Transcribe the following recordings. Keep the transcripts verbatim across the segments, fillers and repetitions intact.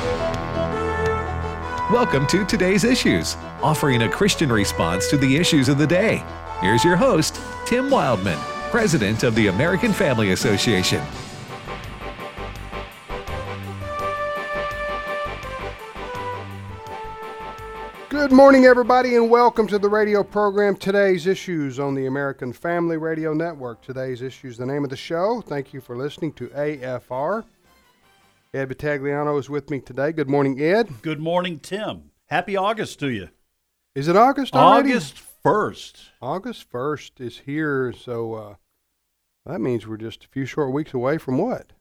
Welcome to Today's Issues, offering a Christian response to the issues of the day. Here's your host, Tim Wildman, President of the American Family Association. Good morning, everybody, and welcome to the radio program Today's Issues on the American Family Radio Network. Today's Issues, the name of the show. Thank you for listening to A F R. Ed Battagliano is with me today. Good morning, Ed. Good morning, Tim. Happy August to you. Is it August already? August first. August first is here, so uh, that means we're just a few short weeks away from what?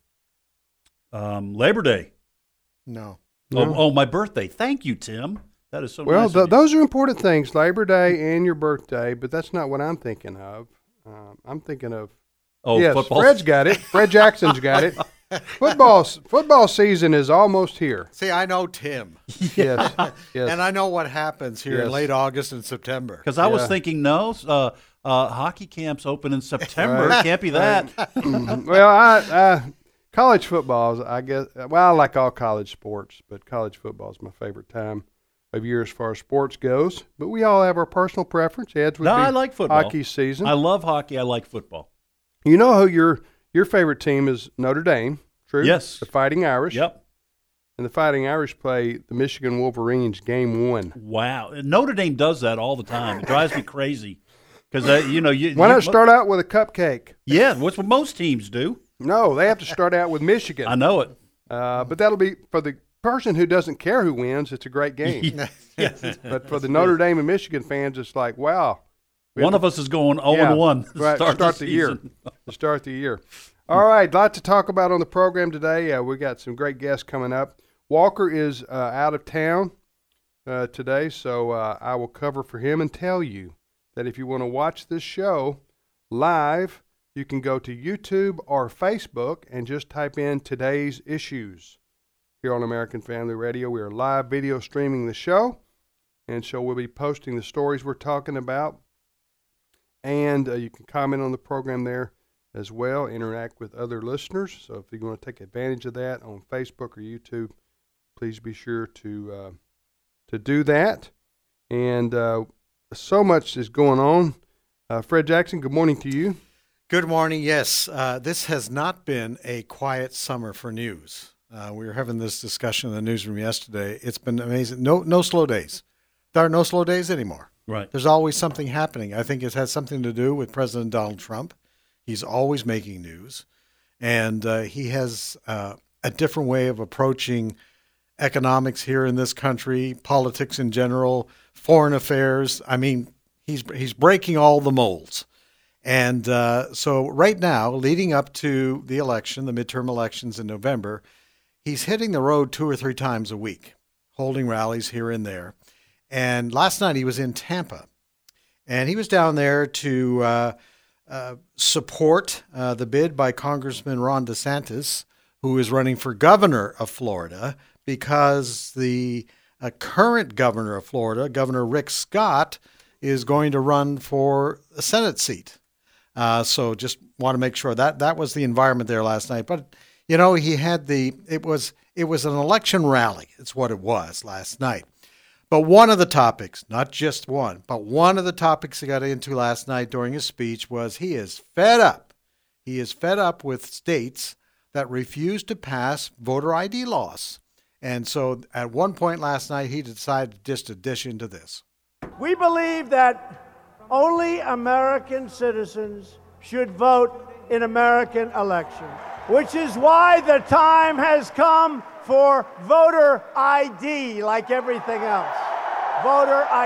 Um, Labor Day. No. Oh, no. oh, my birthday. Thank you, Tim. That is so well, nice. Well, th- those are important things, Labor Day and your birthday, but that's not what I'm thinking of. Um, I'm thinking of, oh, yes, football. Fred's got it. Fred Jackson's got it. Football football season is almost here. See, I know Tim. Yes, yes. And I know what happens here Yes. in late August and September. Because I was Yeah. thinking, no, uh, uh, hockey camps open in September. Right. Can't be that. Well, I, I college football is, I guess, well, I like all college sports, but college football is my favorite time of year as far as sports goes. But we all have our personal preference. Ed's would No, be I like football. hockey season. I love hockey. I like football. You know who your your favorite team is? Notre Dame. True? Yes. The Fighting Irish. Yep. And the Fighting Irish play the Michigan Wolverines game one. Wow. Notre Dame does that all the time. It drives me crazy. Because, uh, you know, you. Why you, not start out with a cupcake? Yeah, what's what most teams do. No, they have to start out with Michigan. I know it. Uh, but that'll be, for the person who doesn't care who wins, it's a great game. Yes. But for the Notre Dame and Michigan fans, it's like, wow. We One have of us is going oh Yeah, and one to right, start, start the, the year. season. to start the year. All right, lot to talk about on the program today. Uh, we got some great guests coming up. Walker is uh, out of town uh, today, so uh, I will cover for him and tell you that if you want to watch this show live, you can go to YouTube or Facebook and just type in Today's Issues. Here on American Family Radio, we are live video streaming the show, and so we'll be posting the stories we're talking about, and uh, you can comment on the program there as well, interact with other listeners. So if you want to take advantage of that on Facebook or YouTube, please be sure to uh, to do that. And uh, so much is going on. Uh, Fred Jackson, good morning to you. Good morning. Yes, uh, this has not been a quiet summer for news. Uh, we were having this discussion in the newsroom yesterday. It's been amazing. No, no slow days. There are no slow days anymore. Right. There's always something happening. I think it has something to do with President Donald Trump. He's always making news, and uh, he has uh, a different way of approaching economics here in this country, politics in general, foreign affairs. I mean, he's he's breaking all the molds. And uh, so right now, leading up to the election, the midterm elections in November, he's hitting the road two or three times a week, holding rallies here and there. And last night he was in Tampa, and he was down there to uh, uh, support uh, the bid by Congressman Ron DeSantis, who is running for governor of Florida, because the uh, current governor of Florida, Governor Rick Scott, is going to run for a Senate seat. Uh, so just want to make sure that that was the environment there last night. But, you know, he had the, it was, it was an election rally. It's what it was last night. But one of the topics, not just one, but one of the topics he got into last night during his speech was he is fed up. He is fed up with states that refuse to pass voter I D laws. And so at one point last night, he decided just to dish into this. We believe that only American citizens should vote in American elections, which is why the time has come for voter I D, like everything else. Voter I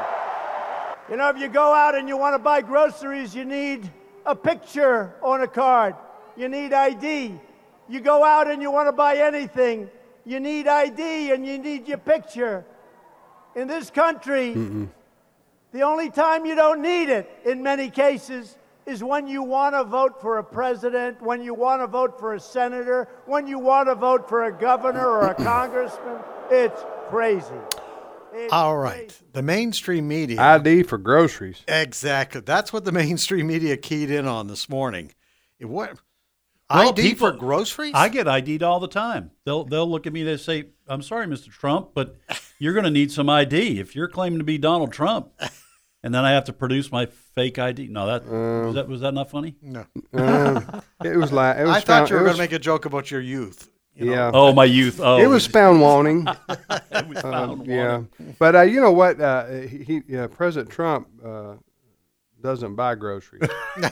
D. You know, if you go out and you want to buy groceries, you need a picture on a card. You need I D. You go out and you want to buy anything, you need I D and you need your picture. In this country, Mm-mm. the only time you don't need it, in many cases, is when you want to vote for a president, when you want to vote for a senator, when you want to vote for a governor or a congressman. It's crazy. It's All right. crazy. The mainstream media. I D for groceries. Exactly. That's what the mainstream media keyed in on this morning. It, what, Well, I D people- for groceries? I get I D'd all the time. They'll they'll look at me. They say, "I'm sorry, Mister Trump, but you're going to need some I D if you're claiming to be Donald Trump." And then I have to produce my fake I D. No, that was that was that not funny? No. Um, it was like it was I thought found, you were it going was- to make a joke about your youth. you know? Yeah. Oh, my youth. Oh, It was found wanting. it was Uh, found yeah, wanting. but uh, you know what? Uh, he, he uh, President Trump uh, doesn't buy groceries.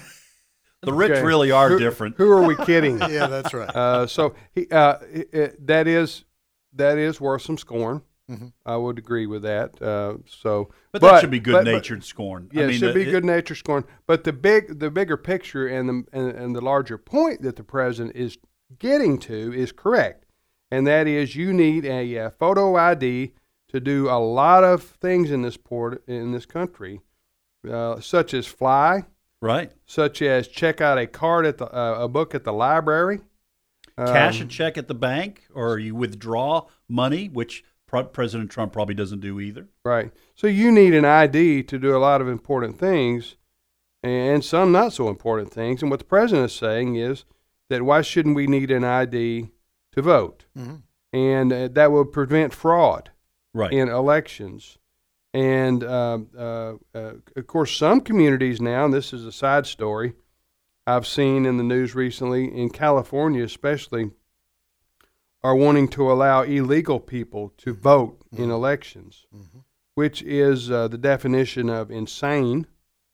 The rich Okay. really are who, different. Who are we kidding? Yeah, that's right. Uh, so he, uh, it, it, that is that is worth some scorn. Mhm. I would agree with that. Uh, so, But, that should be good-natured scorn. Yeah, I mean, it should be it- good natured scorn. But the big, the bigger picture and the and, and the larger point that the president is getting to is correct, and that is you need a, uh photo I D to do a lot of things in this port in this country, uh, such as fly, Right. such as check out a card at the uh, a book at the library, Cash Um, a check at the bank, or you withdraw money, which Pro- President Trump probably doesn't do either. Right. So you need an I D to do a lot of important things and some not so important things. And what the president is saying is that why shouldn't we need an I D to vote? Mhm. And uh, that will prevent fraud Right. in elections. And um, uh, uh, of course, some communities now, and this is a side story I've seen in the news recently, in California especially, are wanting to allow illegal people to vote in elections, which is uh, the definition of insane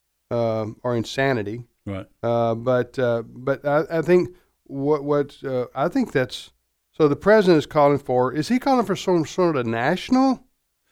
um or insanity. Right. Uh, but uh, but I, I think what what uh, I think that's so the president is calling for. Is he calling for some sort of national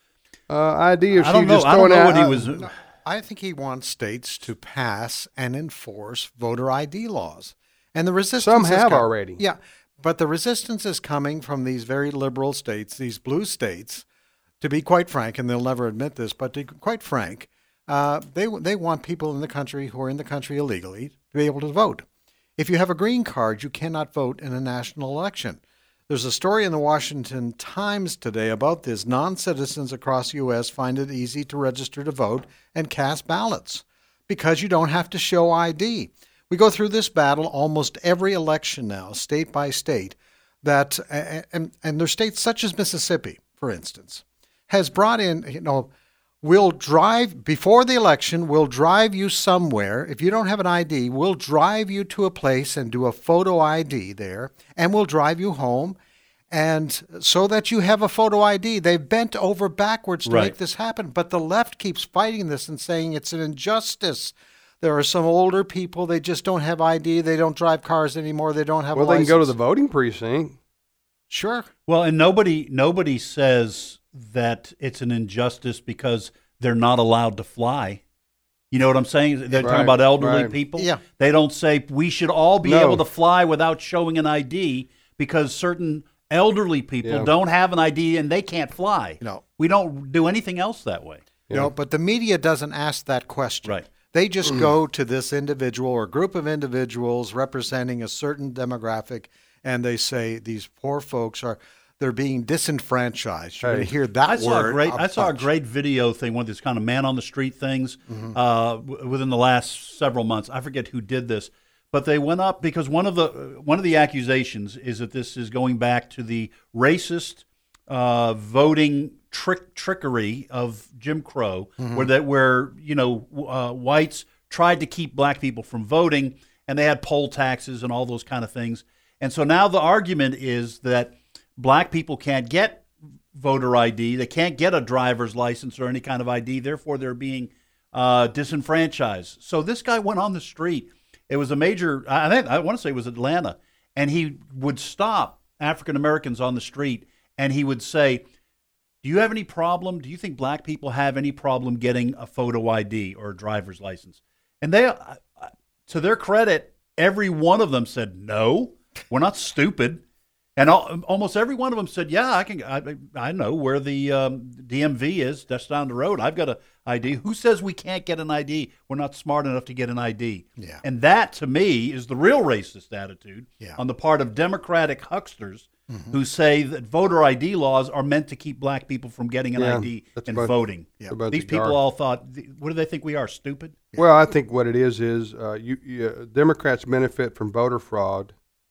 uh, I D, or is I don't he know. just I don't throwing know out? what he uh, was. No, I think he wants states to pass and enforce voter I D laws. And the resistance Some is have com- already. Yeah, but the resistance is coming from these very liberal states, these blue states, to be quite frank, and they'll never admit this, but to be quite frank, uh, they, they want people in the country who are in the country illegally to be able to vote. If you have a green card, you cannot vote in a national election. There's a story in the Washington Times today about this. Non-citizens across the U S find it easy to register to vote and cast ballots because you don't have to show I D. We go through this battle almost every election now, state by state, that and, and there's states such as Mississippi, for instance, has brought in, you know, we'll drive, before the election, we'll drive you somewhere. If you don't have an I D, we'll drive you to a place and do a photo I D there, and we'll drive you home. And so that you have a photo I D. They've bent over backwards to Right. make this happen. But the left keeps fighting this and saying it's an injustice. There are some older people, they just don't have I D. They don't drive cars anymore. They don't have well, a they can go to the license. voting precinct. Sure. Well, and nobody nobody says that it's an injustice because they're not allowed to fly. You know what I'm saying? They're Right, talking about elderly right. people. Yeah. They don't say we should all be No. able to fly without showing an I D because certain elderly people Yeah. don't have an I D and they can't fly. No. We don't do anything else that way. You know, but the media doesn't ask that question. Right. They just go to this individual or group of individuals representing a certain demographic, and they say these poor folks are they're being disenfranchised. You're going Hey. to hear that I word. saw a great I saw a bunch. great video thing, one of these kind of man on the street things uh, w- within the last several months. I forget who did this, but they went up because one of the one of the accusations is that this is going back to the racist uh, voting trick trickery of Jim Crow, where that where you know uh, whites tried to keep black people from voting, and they had poll taxes and all those kind of things. And so now the argument is that black people can't get voter I D, they can't get a driver's license or any kind of I D, therefore they're being uh, disenfranchised. So this guy went on the street. It was a major, I think, I want to say it was Atlanta, and he would stop African Americans on the street and he would say, do you have any problem? Do you think black people have any problem getting a photo I D or a driver's license? And they, uh, to their credit, every one of them said, no, we're not stupid. And all, almost every one of them said, yeah, I can. I, I know where the um, D M V is. That's down the road. I've got an I D. Who says we can't get an I D? We're not smart enough to get an I D. Yeah. And that, to me, is the real racist attitude Yeah. on the part of Democratic hucksters who say that voter I D laws are meant to keep black people from getting an Yeah, I D that's and about- voting. that's about These the people gar- all thought, what do they think we are, stupid? Well, I think what it is is uh, you, you uh, Democrats benefit from voter fraud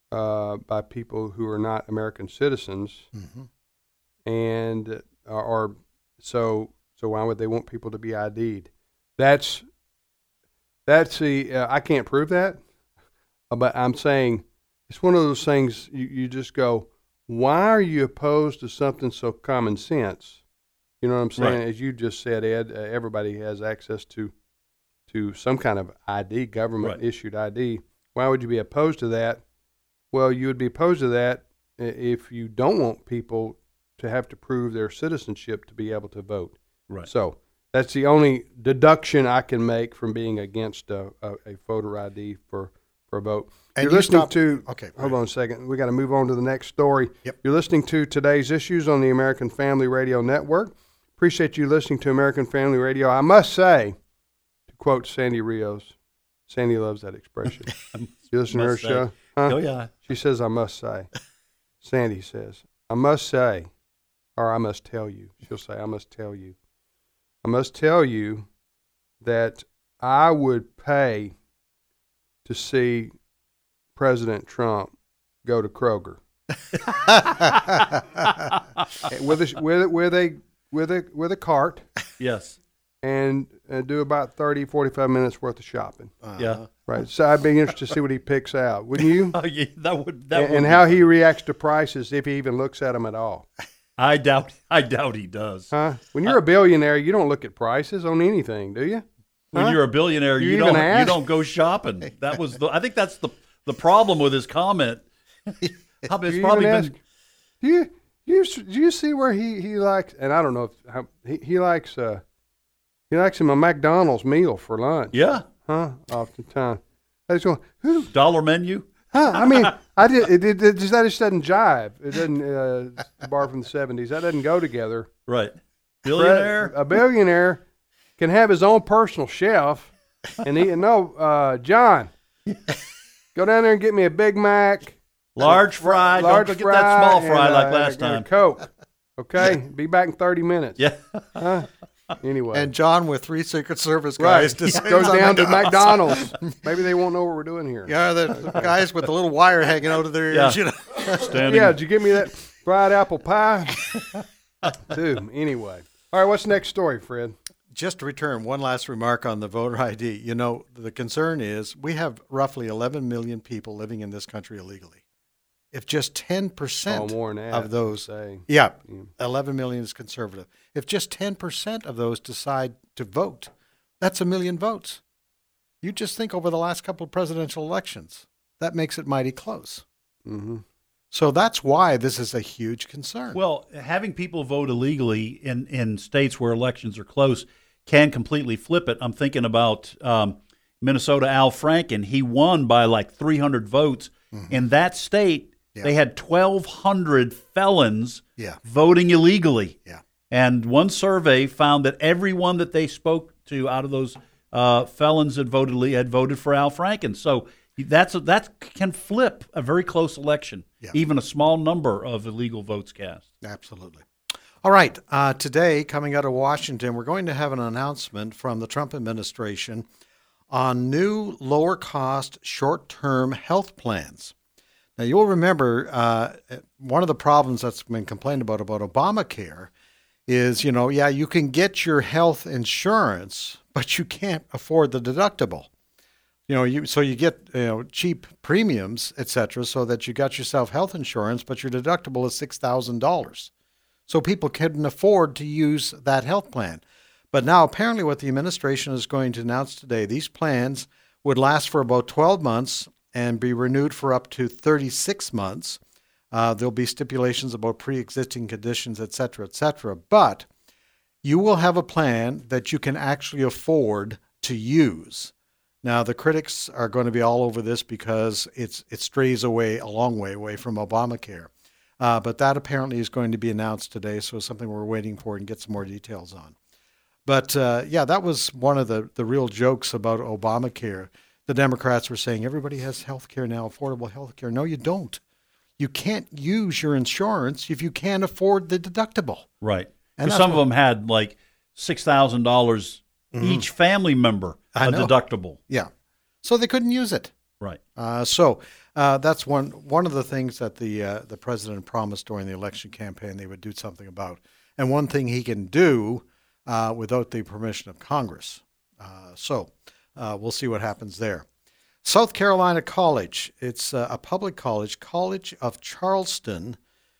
uh, by people who are not American citizens, Mm-hmm. and uh, or so so why would they want people to be I D'd? That's that's the uh, I can't prove that, but I'm saying it's one of those things you, you just go, why are you opposed to something so common sense? You know what I'm saying? Right. As you just said, Ed, uh, everybody has access to to some kind of I D, government Right. issued I D. Why would you be opposed to that? Well, you would be opposed to that i- if you don't want people to have to prove their citizenship to be able to vote. Right. So that's the only deduction I can make from being against a, a, a voter I D for, for a vote. And You're you listening stop- to, okay, hold right. on a second. We got to move on to the next story. Yep. You're listening to Today's Issues on the American Family Radio Network. Appreciate you listening to American Family Radio. I must say, to quote Sandy Rios, Sandy loves that expression. You listen to her Must say. show? Huh? Oh, yeah. She says, I must say. Sandy says, I must say, or I must tell you. She'll say, I must tell you. I must tell you that I would pay to see President Trump go to Kroger with a with with a with a with a cart Yes. and uh, do about thirty, forty-five minutes worth of shopping. Yeah. Right. So I'd be interested to see what he picks out, wouldn't you? Oh, yeah, that would that and, would and be how fun. he reacts to prices if he even looks at them at all. I doubt I doubt he does. Huh? When you're a billionaire, you don't look at prices on anything, do you? When Huh? you're a billionaire, You you, even don't you ask? don't go shopping. That was the I think that's the the problem with his comment. It's Do you probably even been ask- Do you you do you see where he, he likes? And I don't know if how, he he likes uh he likes him a McDonald's meal for lunch. yeah Huh? Oftentimes, I just go, who? dollar menu. Huh? I mean, I did it, it, it just that just doesn't jive. It doesn't. Uh, bar from the seventies. That doesn't go together. Right. Billionaire. A billionaire can have his own personal chef, and he no, uh, John, go down there and get me a Big Mac, Large fry. large Don't go get that small fry, fry and, like uh, last and a time. Coke. Okay, be back in thirty minutes. Yeah. Huh? Anyway, And John with three Secret Service right, guys descends goes on down to McDonald's. McDonald's. Maybe they won't know what we're doing here. Yeah, the the guys with the little wire hanging out of their Yeah. ears. You know. Standing. Yeah, did you give me that fried apple pie? Dude, anyway. All right, what's the next story, Fred? Just to return one last remark on the voter I D. You know, the concern is we have roughly eleven million people living in this country illegally. If just ten percent Oh, more than that, of those, say. yeah, Yeah. eleven million is conservative. If just ten percent of those decide to vote, that's a million votes. You just think over the last couple of presidential elections, that makes it mighty close. Mm-hmm. So that's why this is a huge concern. Well, having people vote illegally in, in states where elections are close can completely flip it. I'm thinking about um, Minnesota Al Franken. He won by like three hundred votes. Mm-hmm. In that state, Yeah. they had twelve hundred felons Yeah. voting illegally. Yeah. And one survey found that everyone that they spoke to out of those uh, felons that voted le- had voted for Al Franken. So that's a, that can flip a very close election, Yeah. even a small number of illegal votes cast. Absolutely. All right. Uh, today, coming out of Washington, we're going to have an announcement from the Trump administration on new lower-cost short-term health plans. Now, you'll remember uh, one of the problems that's been complained about about Obamacare is, you know, yeah, you can get your health insurance, but you can't afford the deductible. You know, you so you get you know cheap premiums, et cetera, so that you got yourself health insurance, but your deductible is six thousand dollars. So people couldn't afford to use that health plan. But now apparently what the administration is going to announce today, these plans would last for about twelve months and be renewed for up to thirty-six months. Uh, there'll be stipulations about pre-existing conditions, et cetera, et cetera. But you will have a plan that you can actually afford to use. Now, the critics are going to be all over this because it's it strays away a long way away from Obamacare. Uh, but that apparently is going to be announced today, so it's something we're waiting for and get some more details on. But, uh, yeah, that was one of the, the real jokes about Obamacare. The Democrats were saying everybody has health care now, affordable health care. No, you don't. You can't use your insurance if you can't afford the deductible. Right. And Because that's some of what- them had like six thousand dollars each family member I a know. deductible. Yeah. So they couldn't use it. Right. Uh, so Uh, that's one one of the things that the uh, the president promised during the election campaign they would do something about, and one thing he can do uh, without the permission of Congress. Uh, so uh, we'll see what happens there. South Carolina College, it's uh, a public college, College of Charleston,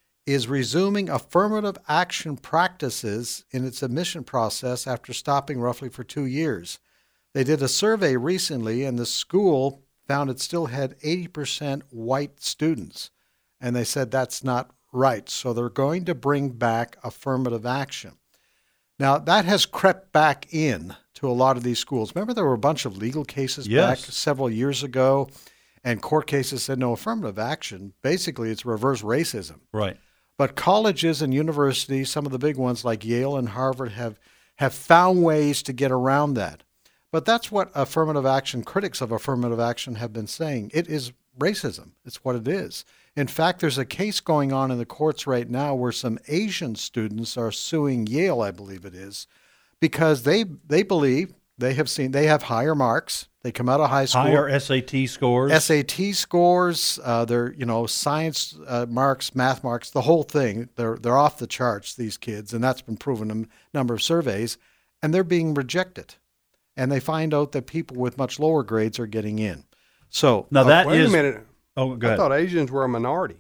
is resuming affirmative action practices in its admission process after stopping roughly for two years. They did a survey recently, and the school found it still had eighty percent white students, and they said that's not right. So they're going to bring back affirmative action. Now, that has crept back in to a lot of these schools. Remember, there were a bunch of legal cases Yes. back several years ago, and court cases said no affirmative action. Basically, it's reverse racism. Right. But colleges and universities, some of the big ones like Yale and Harvard, have, have found ways to get around that. But that's what affirmative action, critics of affirmative action have been saying. It is racism. It's what it is. In fact, there's a case going on in the courts right now where some Asian students are suing Yale, I believe it is, because they they believe they have seen, they have higher marks. They come out of high school. Higher S A T scores. S A T scores, uh, their you know science uh, marks, math marks, the whole thing. They're they're off the charts, these kids, and that's been proven in a number of surveys, and they're being rejected. And they find out that people with much lower grades are getting in. So now that Wait is. a minute. Oh, go I ahead. thought Asians were a minority.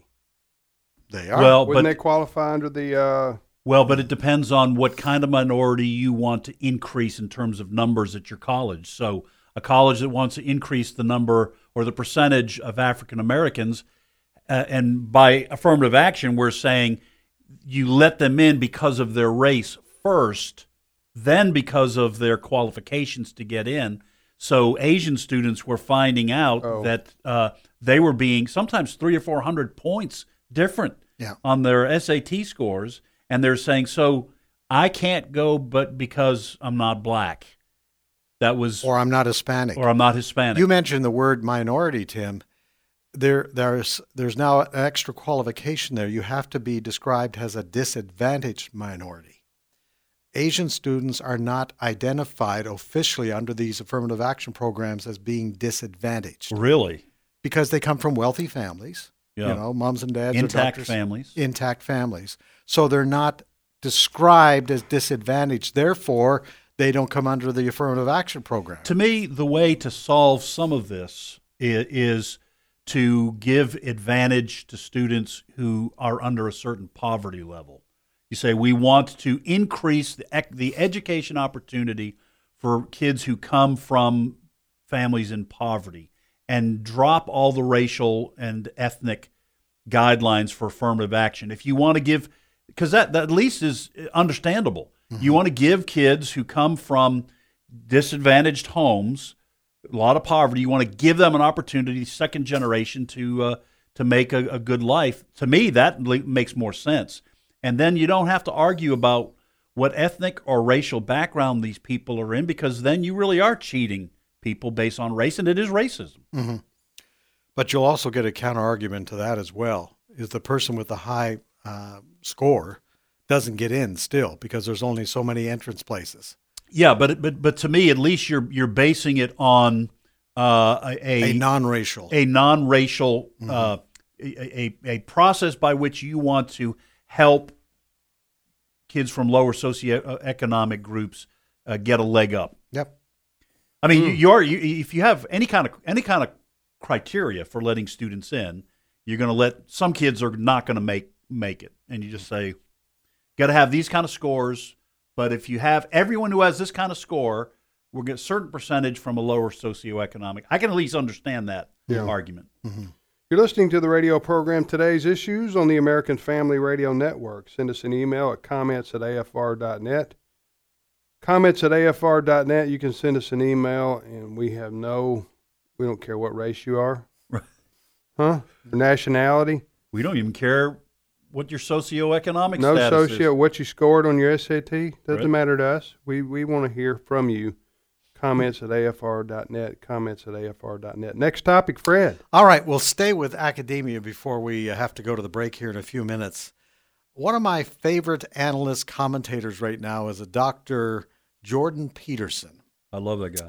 they are. Well, Wouldn't but they qualify under the? Uh, well, but it depends on what kind of minority you want to increase in terms of numbers at your college. So a college that wants to increase the number or the percentage of African Americans, uh, and by affirmative action, we're saying you let them in because of their race first, then because of their qualifications to get in. So Asian students were finding out Oh. that uh, they were being sometimes three or four hundred points different Yeah. on their S A T scores, and they're saying, "So I can't go, but because I'm not black, that was, or I'm not Hispanic. or I'm not Hispanic." You mentioned the word minority, Tim. There, there's there's now an extra qualification there. You have to be described as a disadvantaged minority. Asian students are not identified officially under these affirmative action programs as being disadvantaged Really, because they come from wealthy families. Yeah. You know, moms and dads, are intact doctors, families. intact families. So they're not described as disadvantaged. Therefore, they don't come under the affirmative action program. To me, the way to solve some of this i- is to give advantage to students who are under a certain poverty level. You say, we want to increase the, ec- the education opportunity for kids who come from families in poverty and drop all the racial and ethnic guidelines for affirmative action. If you want to give, because that, that at least is understandable. Mm-hmm. You want to give kids who come from disadvantaged homes, a lot of poverty, you want to give them an opportunity, second generation, to uh, to make a, a good life. To me, that le- makes more sense. And then you don't have to argue about what ethnic or racial background these people are in, because then you really are cheating people based on race, and it is racism. Mm-hmm. But you'll also get a counter argument to that as well. Is the person with the high uh, score doesn't get in still because there's only so many entrance places. Yeah, but but but to me, at least you're you're basing it on uh, a, A non-racial. a non-racial Mm-hmm. uh, a, a a process by which you want to help kids from lower socioeconomic groups uh, get a leg up. Yep. I mean, you, you're you, if you have any kind of any kind of criteria for letting students in, you're going to let some kids are not going to make make it, and you just say, got to have these kind of scores. But if you have everyone who has this kind of score, we'll get a certain percentage from a lower socioeconomic. I can at least understand that Yeah. argument. Mm-hmm. You're listening to the radio program Today's Issues on the American Family Radio Network. Send us an email at comments at A F R dot net. Comments at A F R dot net. You can send us an email, and we have no, we don't care what race you are. Right. Huh? Or nationality. We don't even care what your socioeconomic No status socio, is. what you scored on your S A T. Doesn't Right. matter to us. We we want to hear from you. Comments at A F R dot net. Comments at A F R dot net. Next topic, Fred. All right, we'll stay with academia before we uh, have to go to the break here in a few minutes. One of my favorite analyst commentators right now is a Doctor Jordan Peterson. I love that guy.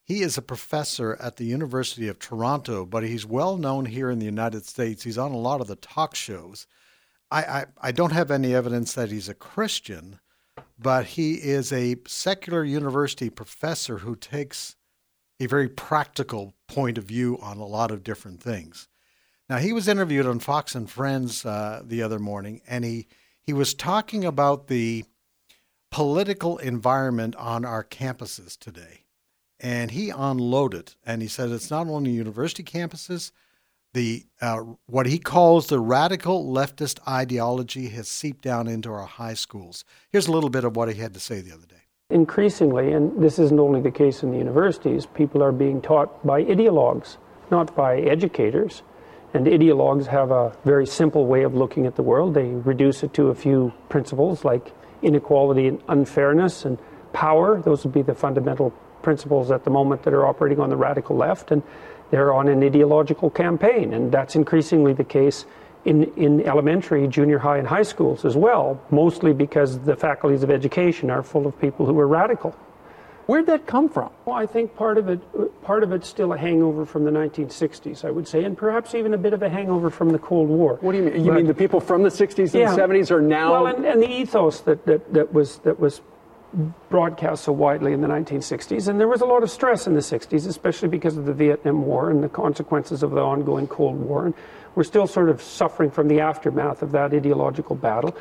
He is a professor at the University of Toronto, but he's well known here in the United States. He's on a lot of the talk shows. I, I, I don't have any evidence that he's a Christian, but he is a secular university professor who takes a very practical point of view on a lot of different things. Now, he was interviewed on Fox and Friends uh, the other morning, and he, he was talking about the political environment on our campuses today. And he unloaded, and he said it's not only university campuses, the uh, what he calls the radical leftist ideology has seeped down into our high schools. Here's a little bit of what he had to say the other day. Increasingly, and this isn't only the case in the universities, people are being taught by ideologues, not by educators. And ideologues have a very simple way of looking at the world. They reduce it to a few principles like inequality and unfairness and power. Those would be the fundamental principles at the moment that are operating on the radical left, and they're on an ideological campaign, and that's increasingly the case in, in elementary, junior high, and high schools as well, mostly because the faculties of education are full of people who are radical. Where'd that come from? Well, I think part of it, part of it's still a hangover from the nineteen sixties, I would say, and perhaps even a bit of a hangover from the Cold War. What do you mean? You but, mean the people from the sixties and yeah, seventies are now... Well, and, and the ethos that, that, that was that was broadcast so widely in the nineteen sixties, and there was a lot of stress in the sixties, especially because of the Vietnam War and the consequences of the ongoing Cold War, and we're still sort of suffering from the aftermath of that ideological battle.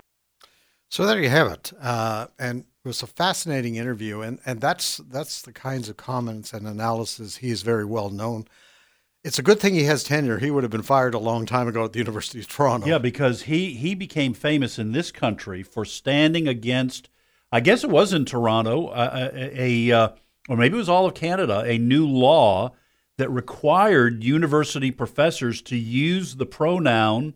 So there you have it, uh, and it was a fascinating interview, and, and that's that's the kinds of comments and analysis he is very well known. It's a good thing he has tenure. He would have been fired a long time ago at the University of Toronto. Yeah, because he, he became famous in this country for standing against, I guess it was in Toronto, uh, a, a uh, or maybe it was all of Canada, a new law that required university professors to use the pronoun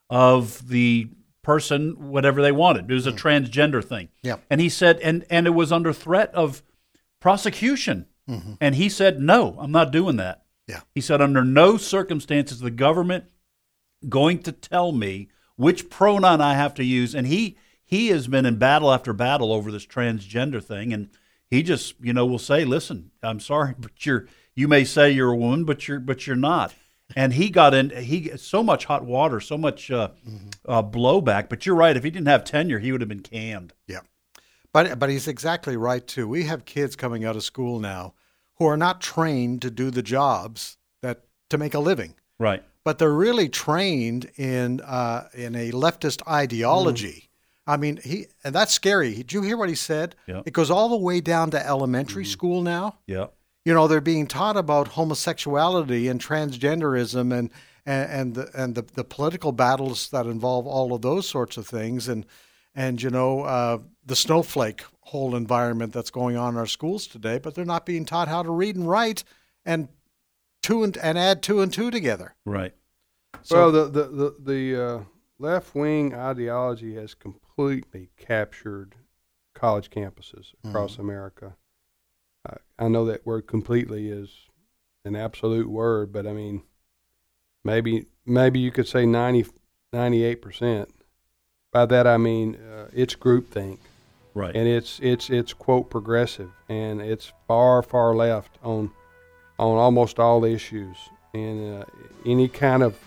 of the person, whatever they wanted. It was a mm. transgender thing. Yeah. And he said, and, and it was under threat of prosecution. Mm-hmm. And he said, no, I'm not doing that. Yeah. He said, under no circumstances is the government going to tell me which pronoun I have to use. And he he has been in battle after battle over this transgender thing. And he just, you know, will say, listen, I'm sorry, but you're, you may say you're a woman, but you're, but you're not. And he got in, he so much hot water, so much uh, mm-hmm. uh, blowback. But you're right. If he didn't have tenure, he would have been canned. Yeah. But but he's exactly right, too. We have kids coming out of school now who are not trained to do the jobs that to make a living. Right. But they're really trained in uh, in a leftist ideology. Mm. I mean, he and that's scary. Did you hear what he said? Yeah. It goes all the way down to elementary mm. school now. Yeah. You know, they're being taught about homosexuality and transgenderism and and, and the and the, the political battles that involve all of those sorts of things, and and you know uh, the snowflake whole environment that's going on in our schools today. But they're not being taught how to read and write and two and, and add two and two together. Right. So, well, the the the, the uh, left wing ideology has completely captured college campuses across mm-hmm. America. I know that word completely is an absolute word, but I mean, maybe maybe you could say ninety, ninety-eight percent. By that I mean uh, it's groupthink. Right. And it's it's it's quote progressive, and it's far far left on on almost all issues, and uh, any kind of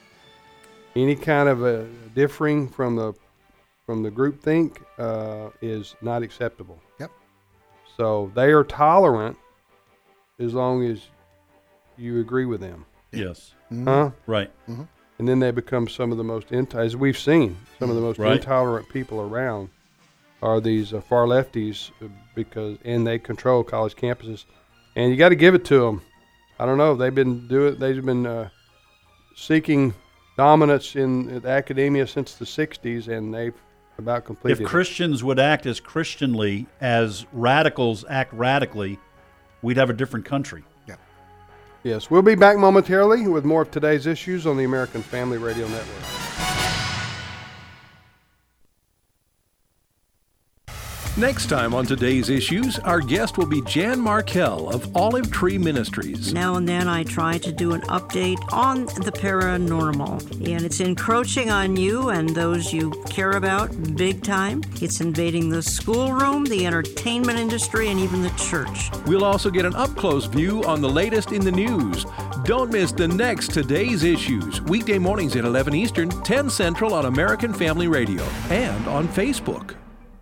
any kind of uh, differing from the from the groupthink uh, is not acceptable. Yep. So they are tolerant as long as you agree with them. Yes. Mm-hmm. Huh? Right. Mm-hmm. And then they become some of the most, int- as we've seen, some of the most right. intolerant people around are these uh, far lefties because, and they control college campuses. And you got to give it to them. I don't know. They've been doing. They've been uh, seeking dominance in academia since the sixties, and they've about completed. If Christians it. would act as Christianly as radicals act radically, we'd have a different country. Yeah. Yes, we'll be back momentarily with more of today's issues on the American Family Radio Network. Next time on Today's Issues, our guest will be Jan Markell of Olive Tree Ministries. Now and then I try to do an update on the paranormal, and it's encroaching on you and those you care about big time. It's invading the schoolroom, the entertainment industry, and even the church. We'll also get an up-close view on the latest in the news. Don't miss the next Today's Issues, weekday mornings at eleven Eastern, ten Central on American Family Radio and on Facebook.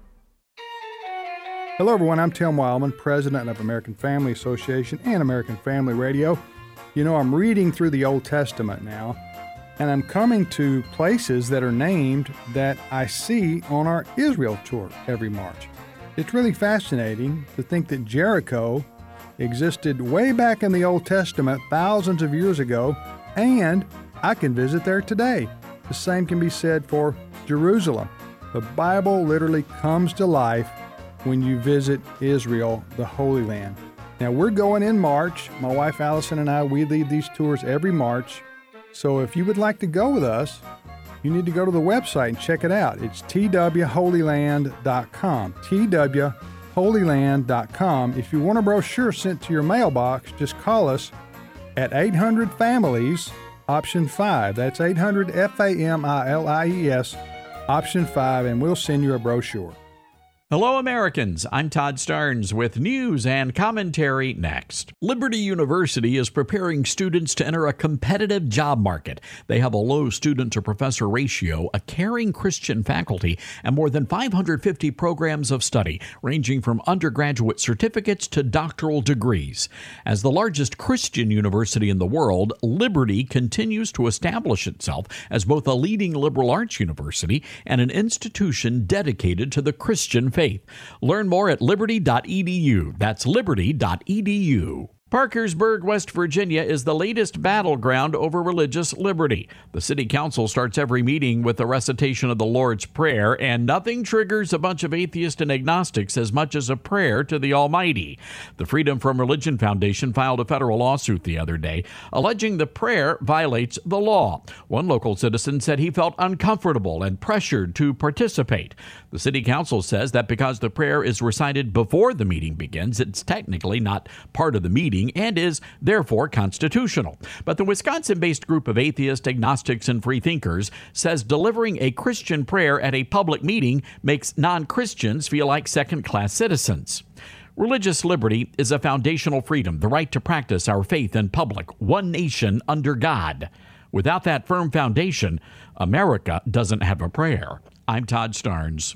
Hello, everyone. I'm Tim Wildman, president of American Family Association and American Family Radio. You know, I'm reading through the Old Testament now, and I'm coming to places that are named that I see on our Israel tour every March. It's really fascinating to think that Jericho existed way back in the Old Testament thousands of years ago, and I can visit there today. The same can be said for Jerusalem. The Bible literally comes to life when you visit Israel, the Holy Land. Now, we're going in March. My wife Allison and I, we lead these tours every March. So if you would like to go with us, you need to go to the website and check it out. It's T W holy land dot com, T W holy land dot com. If you want a brochure sent to your mailbox, just call us at eight hundred families, option five. That's eight hundred F A M I L I E S, option five, and we'll send you a brochure. Hello, Americans. I'm Todd Starnes with news and commentary next. Liberty University is preparing students to enter a competitive job market. They have a low student-to-professor ratio, a caring Christian faculty, and more than five hundred fifty programs of study, ranging from undergraduate certificates to doctoral degrees. As the largest Christian university in the world, Liberty continues to establish itself as both a leading liberal arts university and an institution dedicated to the Christian faith. Faith. Learn more at liberty dot e d u. That's liberty dot e d u. Parkersburg, West Virginia is the latest battleground over religious liberty. The city council starts every meeting with the recitation of the Lord's Prayer, and nothing triggers a bunch of atheists and agnostics as much as a prayer to the Almighty. The Freedom from Religion Foundation filed a federal lawsuit the other day, alleging the prayer violates the law. One local citizen said he felt uncomfortable and pressured to participate. The city council says that because the prayer is recited before the meeting begins, it's technically not part of the meeting and is therefore constitutional. But the Wisconsin-based group of atheists, agnostics, and freethinkers says delivering a Christian prayer at a public meeting makes non-Christians feel like second-class citizens. Religious liberty is a foundational freedom, the right to practice our faith in public, one nation under God. Without that firm foundation, America doesn't have a prayer. I'm Todd Starnes.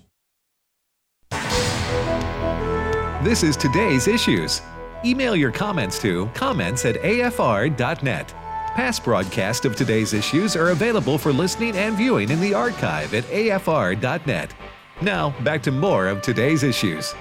This is Today's Issues. Email your comments to comments at a f r dot net. Past broadcasts of Today's Issues are available for listening and viewing in the archive at a f r dot net. Now, back to more of Today's Issues.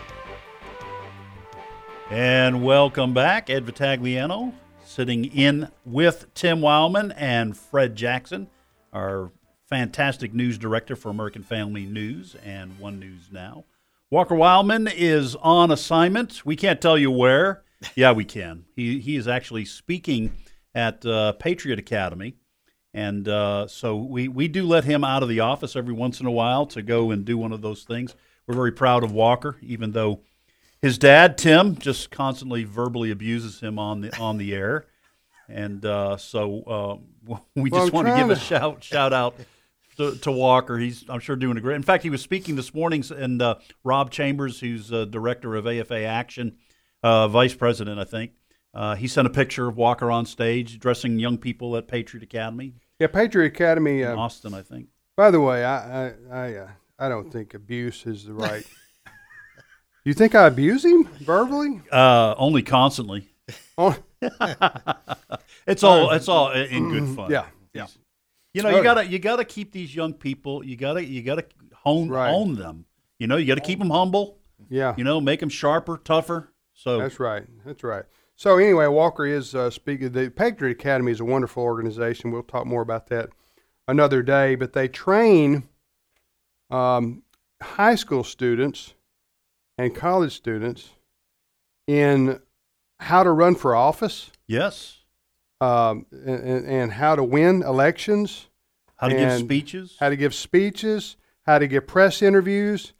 And welcome back. Ed Vitagliano sitting in with Tim Wildman and Fred Jackson, our fantastic news director for American Family News and One News Now. Walker Wildman is on assignment. We can't tell you where. Yeah, we can. He he is actually speaking at uh, Patriot Academy, and uh, so we, we do let him out of the office every once in a while to go and do one of those things. We're very proud of Walker, even though his dad, Tim, just constantly verbally abuses him on the on the air, and uh, so uh, we well, just I'm want to give to... a shout shout out to, to Walker. He's I'm sure doing a great. In fact, he was speaking this morning, and uh, Rob Chambers, who's uh, director of A F A Action. Uh, vice president, I think. Uh, he sent a picture of Walker on stage addressing young people at Patriot Academy. Yeah, Patriot Academy. In uh, Austin, I think. By the way, I I I, uh, I don't think abuse is the right. You think I abuse him verbally? Uh, only constantly. Oh. it's all it's all in good fun. Yeah, yeah. You know, you gotta you gotta keep these young people. You gotta you gotta hone right. own them. You know, you gotta keep them humble. Yeah. You know, make them sharper, tougher. So that's right. That's right. So anyway, Walker is uh, speaking. The Patriot Academy is a wonderful organization. We'll talk more about that another day. But they train um, high school students and college students in how to run for office. Yes. Um, and, and how to win elections. How to give speeches. How to give speeches. How to give press interviews.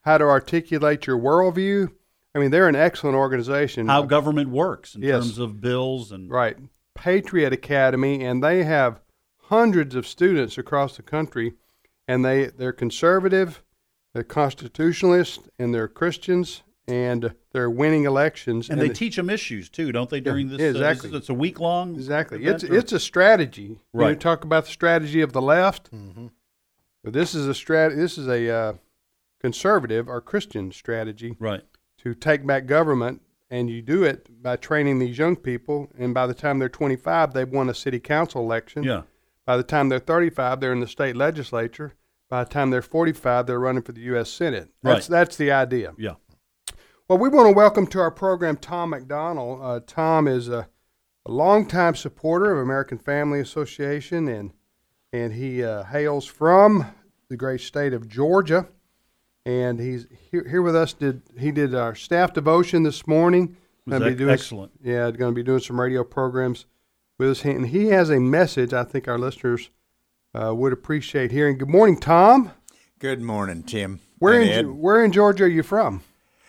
how to articulate your worldview. I mean, they're an excellent organization. How government works in Yes. terms of bills and Right. Patriot Academy, and they have hundreds of students across the country, and they, they're conservative, they're constitutionalists, and they're Christians, and they're winning elections. and they teach them issues too, don't they? During this, Yeah, uh, exactly. this- it's a week long. Exactly. event, It's or- it's a strategy. Right. You talk about the strategy of the left. Mm-hmm. But this is a strat. This is a uh, conservative or Christian strategy right to take back government, and you do it by training these young people. And by the time they're twenty-five, they've won a city council election. Yeah. By the time they're thirty-five, they're in the state legislature. By the time they're forty-five, they're running for the U S Senate. That's Right. that's the idea. Yeah. Well, we want to welcome to our program Tom McDonald. Uh, Tom is a, a longtime supporter of American Family Association, and and he uh, hails from the great state of Georgia. And he's here, here with us. Did he did our staff devotion this morning? Was Gonna ec- doing, excellent. Yeah, going to be doing some radio programs with us, and he has a message I think our listeners uh, would appreciate hearing. Good morning, Tom. Good morning, Tim. Where and in Ed. where in Georgia are you from?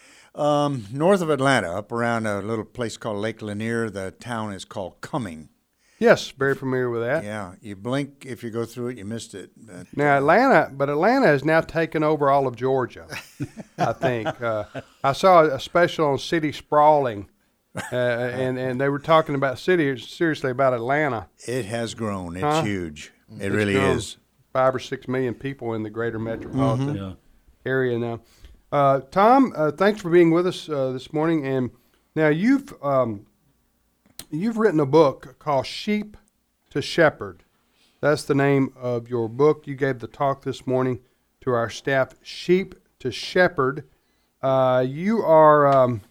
Um, north of Atlanta, up around a little place called Lake Lanier. The town is called Cumming. Yes, very familiar with that. Yeah, you blink if you go through it, you missed it. But, Now Atlanta, but Atlanta has now taken over all of Georgia. I think uh, I saw a special on city sprawling, uh, and and they were talking about city seriously about Atlanta. It has grown. It's Huh? huge. It It's really grown. is. Five or six million people in the greater metropolitan Yeah. area now. Uh, Tom, uh, thanks for being with us uh, this morning. And now you've um, you've written a book called Sheep to Shepherd. That's the name of your book. You gave the talk this morning to our staff, Sheep to Shepherd. Uh, you are um,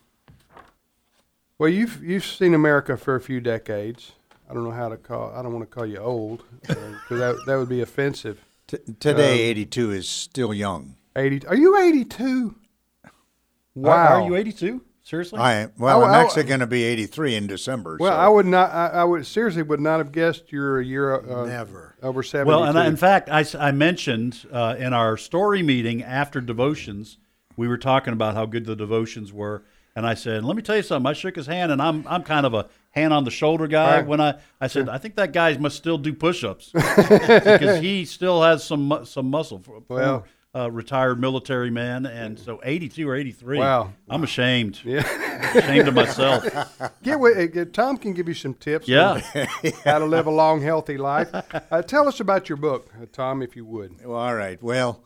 well. You've you've seen America for a few decades. I don't know how to call. I don't want to call you old because that that would be offensive. T- today, Um, eighty-two is still young. Eighty? Are you eighty-two? Wow. Are, are you eighty-two? Seriously? I well, I- I'm I- actually going to be eighty-three in December. Well, so. I would not. I, I would seriously would not have guessed you're a year uh, Never. over seventy. Well, and I, in fact, I, s- I mentioned uh, in our story meeting after devotions, we were talking about how good the devotions were, and I said, "Let me tell you something." I shook his hand, and I'm I'm kind of a hand on the shoulder guy. Right. When I I said, "I think that guy must still do push-ups because he still has some mu- some muscle." For, Well. uh, retired military man, and so eighty-two or eighty-three. Wow. I'm ashamed. Yeah. ashamed of myself. Get with, uh, Tom can give you some tips. Yeah. on how to live a long, healthy life. Uh, tell us about your book, uh, Tom, if you would. Well, all right. Well,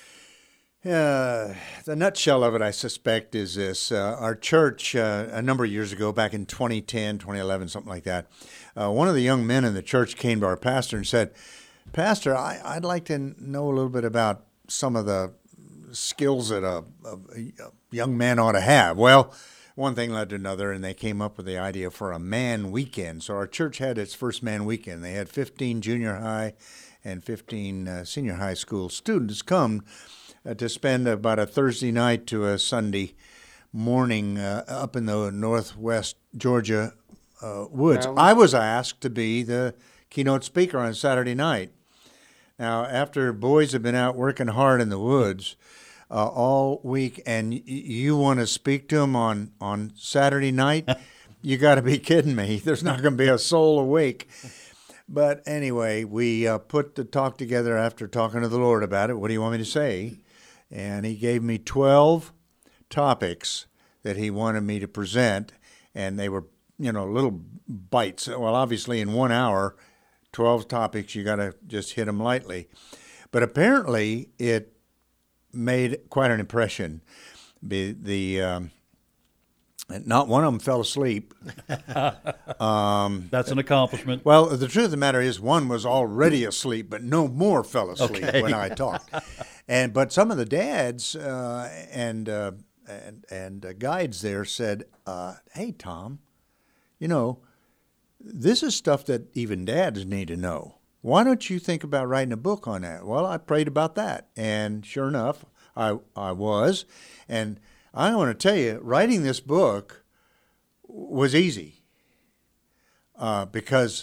uh, the nutshell of it, I suspect, is this. Uh, our church, uh, a number of years ago, back in twenty ten, twenty eleven, something like that, uh, one of the young men in the church came to our pastor and said, Pastor, I, I'd like to know a little bit about some of the skills that a, a, a young man ought to have. Well, one thing led to another, and they came up with the idea for a man weekend. So our church had its first man weekend. They had fifteen junior high and fifteen uh, senior high school students come uh, to spend about a Thursday night to a Sunday morning uh, up in the northwest Georgia uh, woods. Mountains. I was asked to be the keynote speaker on Saturday night. Now, after boys have been out working hard in the woods uh, all week, and y- you want to speak to them on, on Saturday night, you got to be kidding me. There's not going to be a soul awake. But anyway, we uh, put the talk together after talking to the Lord about it. What do you want me to say? And he gave me twelve topics that he wanted me to present, and they were, you know, little bites. Well, obviously, in one hour, twelve topics, you got to just hit them lightly. But apparently, it made quite an impression. The, the um, not one of them fell asleep. um, That's an accomplishment. Well, the truth of the matter is, one was already asleep, but no more fell asleep Okay. when I talked. And but some of the dads uh, and uh, and and uh, guides there said, uh, "Hey, Tom, you know, this is stuff that even dads need to know. Why don't you think about writing a book on that?" Well, I prayed about that, and sure enough, I I was. And I want to tell you, writing this book was easy uh, because,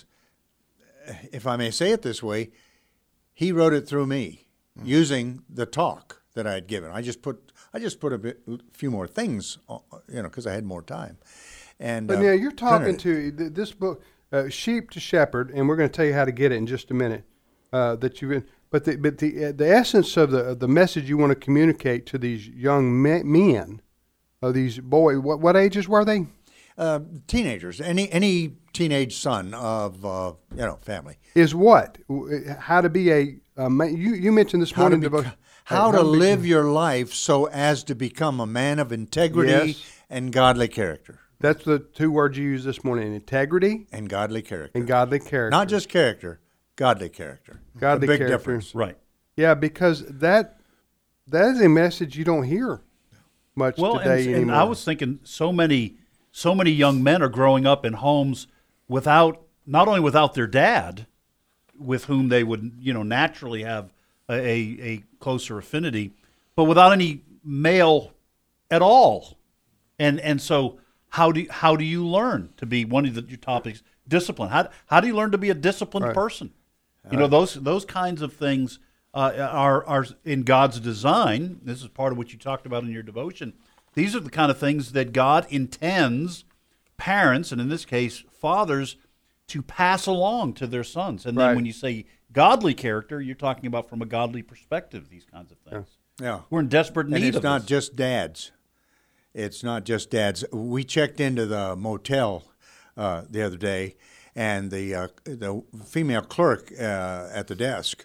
if I may say it this way, he wrote it through me, using the talk that I had given. I just put I just put a bit, a few more things, you know, because I had more time. And but uh, now you're talking printed it. to th- this book, uh, Sheep to Shepherd, and we're going to tell you how to get it in just a minute. Uh, that you've been, but the but the uh, the essence of the of the message you want to communicate to these young me- men, of these boys, what what ages were they? Uh, teenagers, any any teenage son of uh, you know family, Is what? How to be a, a ma- you you mentioned this how morning to, devo- bec- how to be- live your life so as to become a man of integrity Yes. and godly character. That's the two words you used this morning: integrity and godly character. and godly character. Not just character, godly character. godly a big character. difference. Right. Yeah, because that that is a message you don't hear much Well, today and, and anymore. I was thinking so many so many young men are growing up in homes without not only without their dad, with whom they would you know naturally have a, a, a closer affinity, but without any male at all, and and so how do how do you learn to be one of the, your topics discipline? How how do you learn to be a disciplined Right. person? You know those those kinds of things uh, are are in God's design. This is part of what you talked about in your devotion. These are the kind of things that God intends parents, and in this case fathers, to pass along to their sons. And then Right. when you say godly character, you're talking about from a godly perspective. These kinds of things. Yeah. We're in desperate need And it's of not this. just dads. It's not just dads. We checked into the motel uh, the other day, and the uh, the female clerk uh, at the desk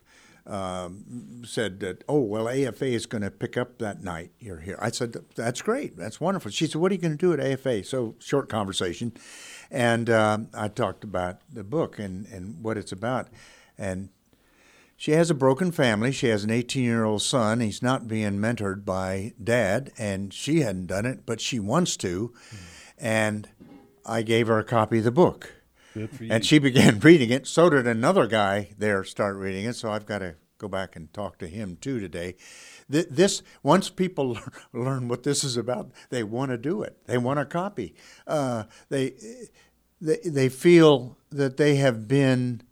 um, said that, oh, well, A F A is going to pick up that night you're here. I said, that's great. That's wonderful. She said, what are you going to do at A F A? So short conversation. And um, I talked about the book and, and what it's about. And she has a broken family. She has an eighteen-year-old son. He's not being mentored by dad, and she hadn't done it, but she wants to. Mm. And I gave her a copy of the book. Good for you. And she began reading it. So did another guy there start reading it. So I've got to go back and talk to him too today. Th- This once people learn what this is about, they want to do it. They want a copy. Uh, they, they they feel that they have been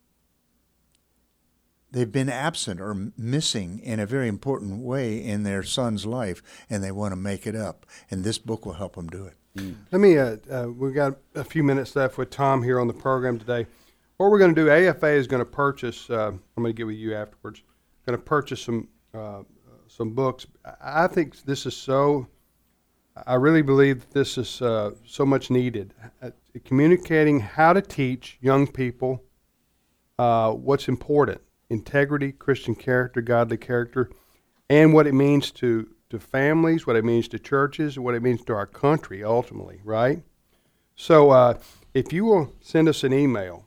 they've been absent or missing in a very important way in their son's life, and they want to make it up. And this book will help them do it. Mm. Let me, uh, uh, we've got a few minutes left with Tom here on the program today. What we're going to do, A F A is going to purchase, uh, I'm going to get with you afterwards, going to purchase some uh, some books. I think this is so, I really believe that this is uh, so much needed. Uh, communicating how to teach young people uh, what's important, integrity, Christian character, godly character, and what it means to to families, what it means to churches, what it means to our country ultimately, right? So uh, if you will send us an email,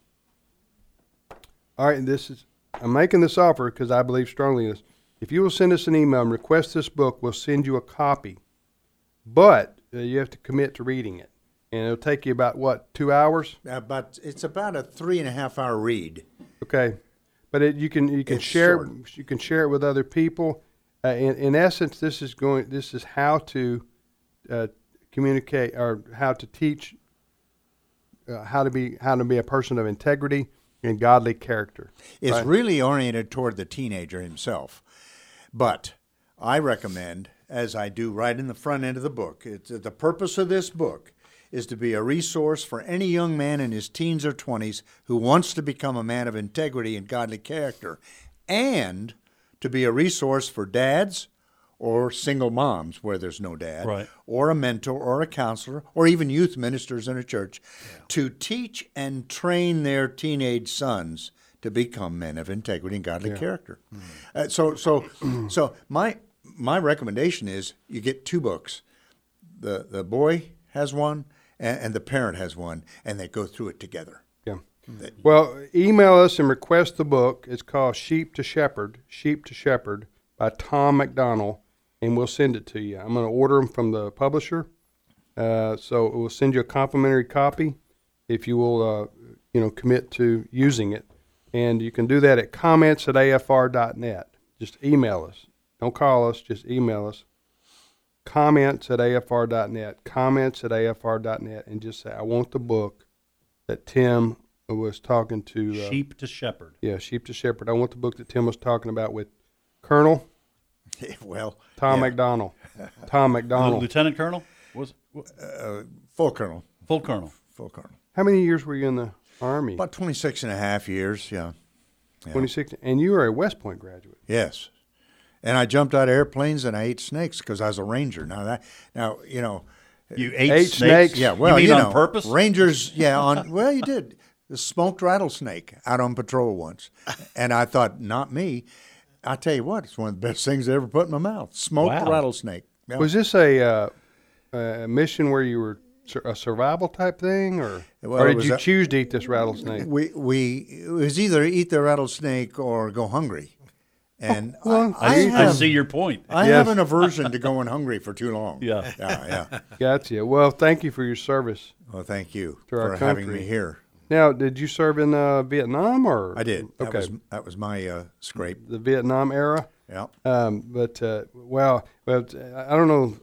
all right, and this is, I'm making this offer because I believe strongly in this. If you will send us an email and request this book, we'll send you a copy. But uh, you have to commit to reading it. And it'll take you about, what, two hours? Uh, but it's about a three and a half hour read. Okay. But it, you can you can It's share short. it, you can share it with other people. Uh, in, in essence, this is going. This is how to uh, communicate or how to teach uh, how to be how to be a person of integrity and godly character. It's right? really oriented toward the teenager himself. But I recommend, as I do right in the front end of the book, it's, the purpose of this book is to be a resource for any young man in his teens or twenties who wants to become a man of integrity and godly character, and to be a resource for dads or single moms where there's no dad, Right. or a mentor or a counselor, or even youth ministers in a church, yeah. to teach and train their teenage sons to become men of integrity and godly Yeah. character. Mm-hmm. Uh, so, so, so my my recommendation is you get two books. The the boy has one, and, and the parent has one, and they go through it together. Yeah. That- Well, email us and request the book. It's called Sheep to Shepherd, Sheep to Shepherd by Tom McDonald, and we'll send it to you. I'm going to order them from the publisher, uh, so we'll send you a complimentary copy if you will, uh, you know, commit to using it. And you can do that at comments at A F R dot net. Just email us. Don't call us. Just email us. Comments at A F R dot net. Comments at A F R dot net, and just say, I want the book that Tim was talking to. Uh, Sheep to Shepherd. Yeah, Sheep to Shepherd. I want the book that Tim was talking about with Colonel Well, Tom yeah. McDonald. Tom McDonald. Lieutenant Colonel? Was uh, full colonel. Full colonel. Full colonel. How many years were you in the Army? About twenty-six and a half years, yeah. yeah. twenty-six. And you were a West Point graduate. Yes. And I jumped out of airplanes and I ate snakes because I was a ranger. Now, that, now you know. You ate, ate snakes? snakes? Yeah, well, you, you mean know. on purpose? Rangers, yeah, on, well, you did. The smoked rattlesnake out on patrol once. And I thought, not me. I tell you what, it's one of the best things I ever put in my mouth. Smoked Wow. rattlesnake. Yeah. Was this a, uh, a mission where you were sur- a survival type thing, or, Well, or it did was you a- choose to eat this rattlesnake? We we it was either eat the rattlesnake or go hungry. And well, I, I, I, have, see your point. I Yes. have an aversion to going hungry for too long. Yeah. Yeah, yeah. Gotcha. Well, thank you for your service. Well, thank you To our for having country. me here. Now, did you serve in uh, Vietnam, or I did. That Okay, was, that was my uh, scrape. the Vietnam era. Yeah. Um, but uh, well, well, I don't know.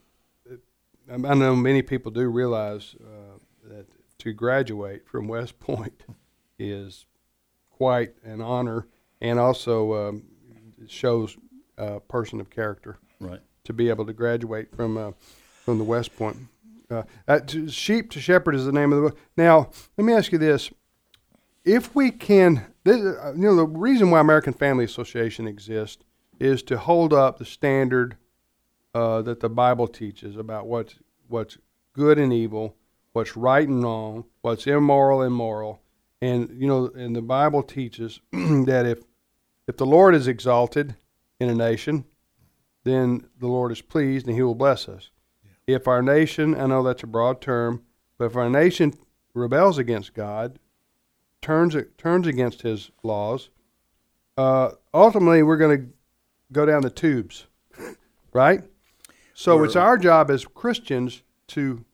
I know many people do realize uh, that to graduate from West Point is quite an honor, and also um, it shows a person of character. Right. To be able to graduate from uh, from the West Point. Uh, uh, to, Sheep to Shepherd is the name of the book. Now, let me ask you this: if we can, this, uh, you know, the reason why American Family Association exists is to hold up the standard uh, that the Bible teaches about what's what's good and evil, what's right and wrong, what's immoral and moral, and you know, and the Bible teaches that if if the Lord is exalted in a nation, then the Lord is pleased and He will bless us. Yeah. If our nation, I know that's a broad term, but if our nation rebels against God, turns turns against His laws, uh, ultimately we're going to go down the tubes, right? So We're, it's our job as Christians to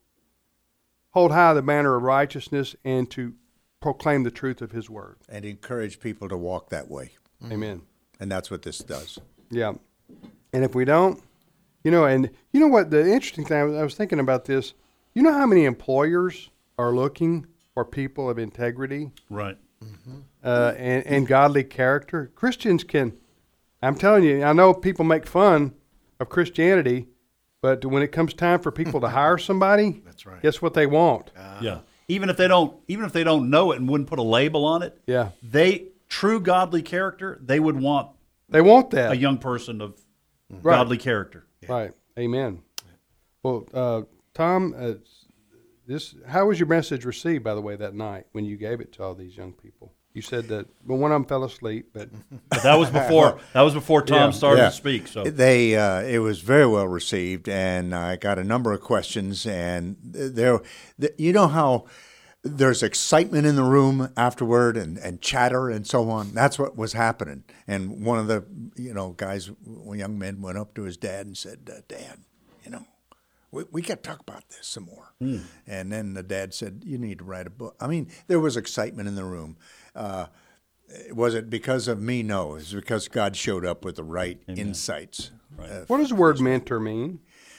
hold high the banner of righteousness and to proclaim the truth of His Word. And encourage people to walk that way. Amen. And that's what this does. Yeah. And if we don't, you know, and you know what, the interesting thing, I was, I was thinking about this, you know how many employers are looking for people of integrity Right. uh, and, and godly character? Christians can, I'm telling you, I know people make fun of Christianity, but when it comes time for people to hire somebody, That's right. guess what they want? Yeah. Even if they don't, even if they don't know it and wouldn't put a label on it, Yeah. they true godly character, they would want They want that. a young person of Right. godly character. Right. Amen. Well, uh, Tom, uh, this how was your message received, by the way, that night when you gave it to all these young people? You said that, well, one of them fell asleep, but But that was before that was before Tom Yeah. started Yeah. to speak. So They, uh, it was very well received, and I got a number of questions. And there, the, you know how there's excitement in the room afterward, and, and chatter and so on. That's what was happening. And one of the, you know, guys, young men, went up to his dad and said, uh, "Dad, you know, we we got to talk about this some more." Mm. And then the dad said, "You need to write a book." I mean, there was excitement in the room. Uh, was it because of me? No, it was because God showed up with the right Amen. insights. Right. Uh, what does the word mentor mean?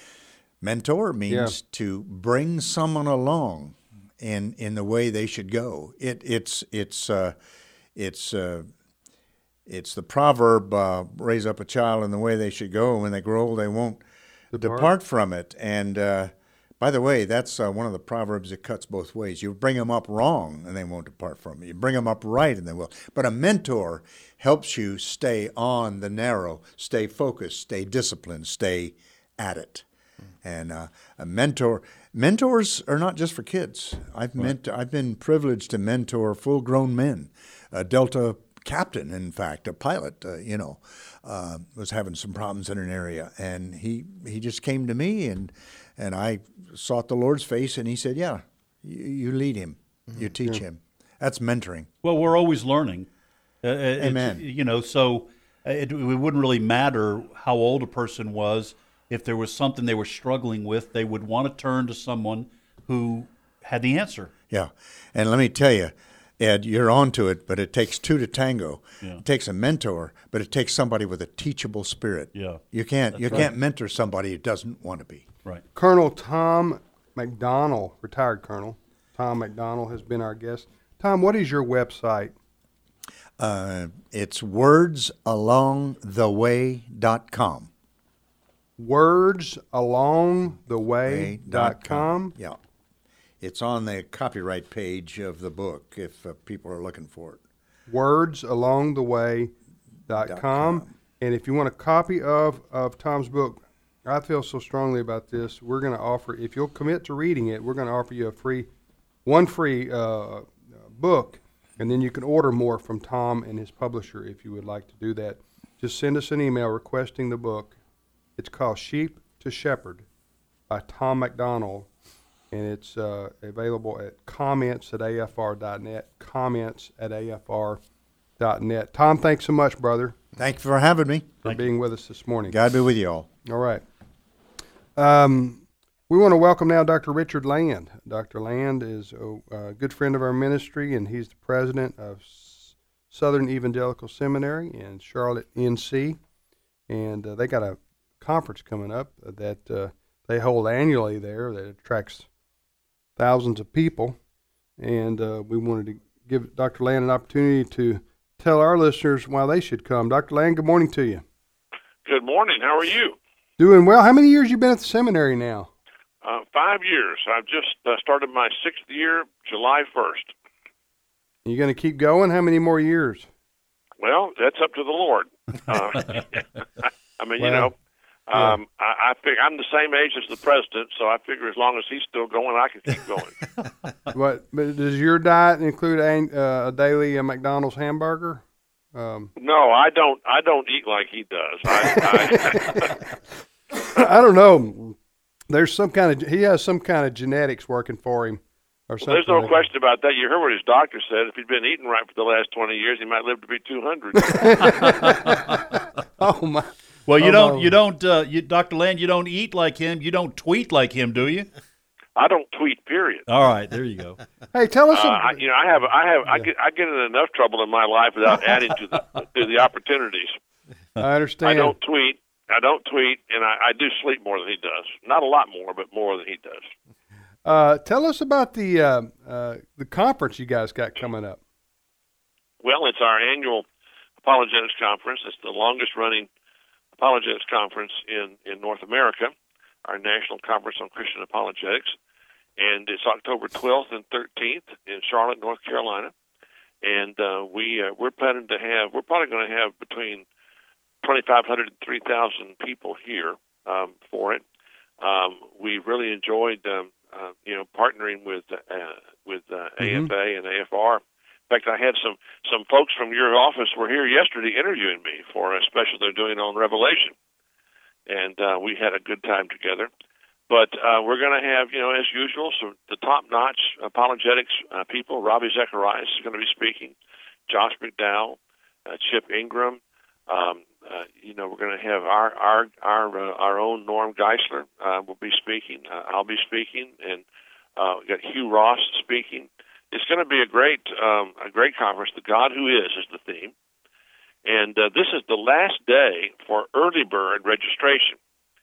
Mentor means Yeah. to bring someone along in in the way they should go. It it's it's uh, it's uh, it's the proverb: uh, raise up a child in the way they should go. When they grow old, they won't Depart. depart, from it. And uh, by the way, that's uh, one of the proverbs that cuts both ways. You bring them up wrong, and they won't depart from it. You bring them up right, and they will. But a mentor helps you stay on the narrow, stay focused, stay disciplined, stay at it. And uh, a mentor, mentors are not just for kids. I've ment- I've been privileged to mentor full-grown men. A Delta captain, in fact, a pilot, uh, you know, uh, was having some problems in an area, and he he just came to me, and and I sought the Lord's face, and He said, "Yeah, you, you lead him, you teach him." That's mentoring. well, we're always learning. Uh, it's- Amen. You know, so it, it wouldn't really matter how old a person was. If there was something they were struggling with, they would want to turn to someone who had the answer. Yeah, and let me tell you, Ed, you're onto it, but it takes two to tango. Yeah. It takes a mentor, but it takes somebody with a teachable spirit. Yeah. You can't you That's can't right. mentor somebody who doesn't want to be. Right. Colonel Tom McDonald, retired Colonel Tom McDonald, has been our guest. Tom, what is your website? Uh, it's words along the way dot com. words along the way dot com. Yeah. It's on the copyright page of the book if uh, people are looking for it. words along the way dot com. And if you want a copy of, of Tom's book, I feel so strongly about this. We're going to offer, if you'll commit to reading it, we're going to offer you a free, one free uh, book, and then you can order more from Tom and his publisher if you would like to do that. Just send us an email requesting the book. It's called Sheep to Shepherd by Tom McDonald, and it's uh, available at comments at A F R dot net, comments at A F R dot net. Tom, thanks so much, brother. Thank you for having me. For Thank being you. with us this morning. God be with you all. All right. Um, we want to welcome now Doctor Richard Land. Doctor Land is a, a good friend of our ministry, and he's the president of S- Southern Evangelical Seminary in Charlotte, N C. And uh, they got a conference coming up that uh, they hold annually there that attracts thousands of people. And uh, we wanted to give Doctor Land an opportunity to tell our listeners why they should come. Doctor Land, good morning to you. Good morning. How are you? Doing well. How many years you been at the seminary now? Uh, five years. I've just uh, started my sixth year, July first. You going to keep going? How many more years? Well, that's up to the Lord. Uh, I mean, Well, you know, um, yeah. I, I figure I'm the same age as the president, so I figure as long as he's still going, I can keep going. What? But does your diet include a, uh, a daily uh, McDonald's hamburger? Um, No, I don't. I don't eat like he does. I, I, I don't know. There's some kind of he has some kind of genetics working for him, or something. there's no like question about that. You heard what his doctor said. If he'd been eating right for the last twenty years, he might live to be two hundred. that. Oh my! Well, you Oh, don't, no. you don't, uh, you, Doctor Land, you don't eat like him. You don't tweet like him, do you? I don't tweet. Period. All right, there you go. Hey, tell us. Uh, some- I, you know, I have, I have, I get, I get in enough trouble in my life without adding to the to the opportunities. I understand. I don't tweet. I don't tweet, and I, I do sleep more than he does. Not a lot more, but more than he does. Uh, tell us about the uh, uh, the conference you guys got coming up. Well, it's our annual apologetics conference. It's the longest running apologetics conference in, in North America, our National Conference on Christian Apologetics. And it's October twelfth and thirteenth in Charlotte, North Carolina. And uh, we, uh, we're planning to have, we're probably going to have between twenty-five hundred and three thousand people here um, for it. Um, we really enjoyed, um, uh, you know, partnering with uh, with uh, Mhm. A F A and A F R. In fact, I had some some folks from your office were here yesterday interviewing me for a special they're doing on Revelation, and uh, we had a good time together. But uh, we're going to have, you know, as usual, some the top-notch apologetics uh, people. Ravi Zacharias is going to be speaking, Josh McDowell, uh, Chip Ingram. Um, uh, you know, we're going to have our our our uh, our own Norm Geisler uh, will be speaking. Uh, I'll be speaking, and uh, we got Hugh Ross speaking. It's going to be a great um, a great conference. The God Who Is is the theme, and uh, this is the last day for early bird registration.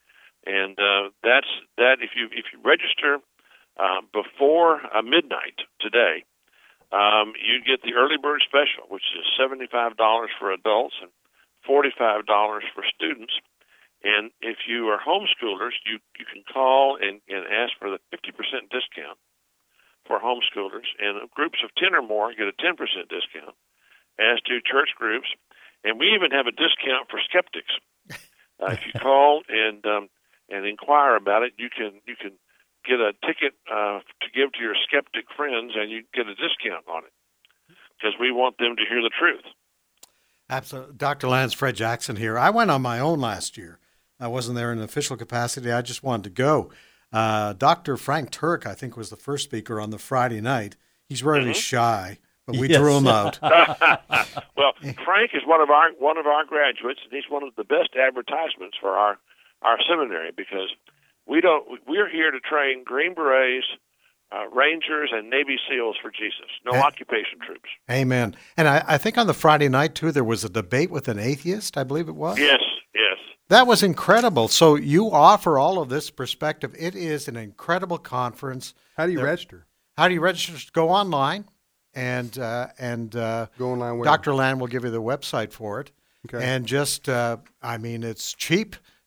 And uh, that's that. If you if you register uh, before uh, midnight today, um, you get the early bird special, which is seventy-five dollars for adults and forty-five dollars for students. And if you are homeschoolers, you, you can call and, and ask for the fifty percent discount for homeschoolers. And groups of ten or more get a ten percent discount, as do church groups. And we even have a discount for skeptics. Uh, if you call and um, and inquire about it, you can you can get a ticket uh, to give to your skeptic friends, and you get a discount on it because we want them to hear the truth. Absolutely. Doctor Land's Fred Jackson here. I went on my own last year. I wasn't there in an official capacity. I just wanted to go. Uh, Doctor Frank Turk, I think, was the first speaker on the Friday night. He's really Mm-hmm. shy, but we Yes. drew him out. Well, Frank is one of our one of our graduates, and he's one of the best advertisements for our our seminary because we don't we're here to train Green Berets, uh, Rangers, and Navy SEALs for Jesus. No Eh. occupation troops. Amen. And I, I think on the Friday night, too, there was a debate with an atheist, I believe it was. Yes, yes. That was incredible. So you offer all of this perspective. It is an incredible conference. How do you There- register? How do you register? Just go online, and uh, and uh, Go online where? Doctor Land will give you the website for it. Okay. And just, uh, I mean, it's cheap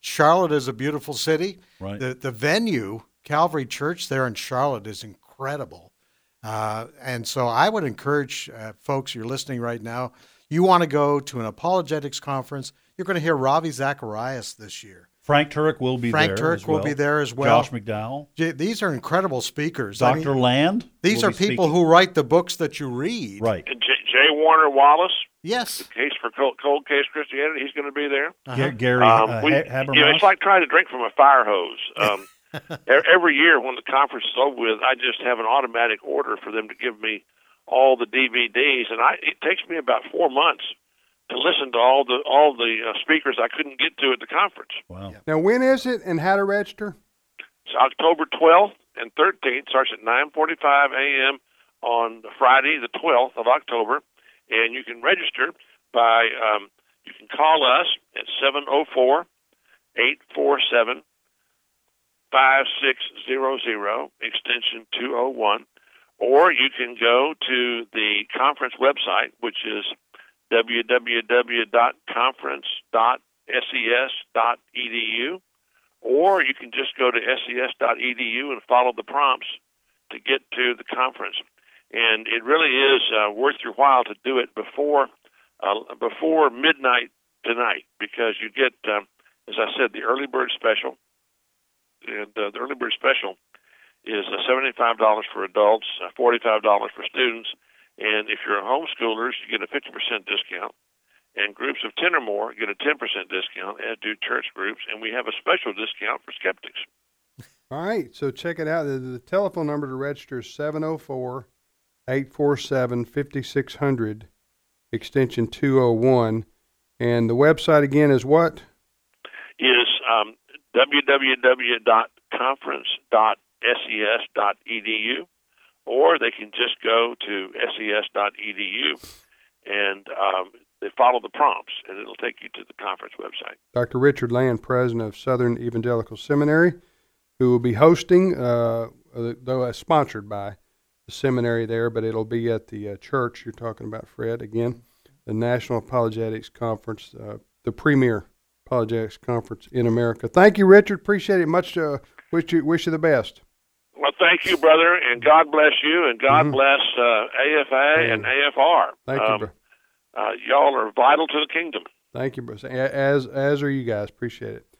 Charlotte is a beautiful city. Right. The the venue, Calvary Church there in Charlotte, is incredible. Uh, and so I would encourage uh, folks, you're listening right now, you want to go to an apologetics conference, you're going to hear Ravi Zacharias this year. Frank Turek will be Frank there. Frank Turek as will well. be there as well. Josh McDowell. These are incredible speakers. Doctor I mean, Land. These will are be people speaking. who write the books that you read. Right. And J- Jay Warner Wallace. Yes. The case for cold, cold case Christianity. He's going to be there. Uh-huh. Gary um, uh, we, Habermas. You know, it's like trying to drink from a fire hose. Um, every year when the conference is over with, I just have an automatic order for them to give me all the D V Ds, and I, it takes me about four months to listen to all the all the uh, speakers I couldn't get to at the conference. Wow. Now, when is it and how to register? It's October twelfth and thirteenth. Starts at nine forty-five a.m. on Friday, the twelfth of October, and you can register by um, you can call us at seven oh four, eight four seven, five six zero zero, extension two oh one, or you can go to the conference website, which is w w w dot conference dot s e s dot e d u, or you can just go to s e s dot e d u and follow the prompts to get to the conference. And it really is uh, worth your while to do it before uh, before midnight tonight, because you get, um, as I said, the early bird special. And uh, the early bird special is uh, seventy-five dollars for adults, uh, forty-five dollars for students. And if you're homeschoolers, you get a fifty percent discount. And groups of ten or more get a ten percent discount, as do church groups. And we have a special discount for skeptics. All right, so check it out. The, the telephone number to register is seven oh four, eight four seven, five six zero zero, extension two oh one. And the website again is what? Is um, w w w dot conference dot s e s dot e d u, or they can just go to s e s dot e d u and um, they follow the prompts, and it'll take you to the conference website. Doctor Richard Land, president of Southern Evangelical Seminary, who will be hosting, uh, though uh, sponsored by the seminary there, but it'll be at the uh, church you're talking about, Fred, again, the National Apologetics Conference, uh, the premier apologetics conference in America. Thank you, Richard. Appreciate it. Much uh, wish you wish you the best. Well, thank you, brother, and God bless you, and God mm-hmm. bless uh, A F A yeah. and A F R. Thank um, you, bro. Uh, y'all are vital to the kingdom. Thank you, bro. As as are you guys. Appreciate it.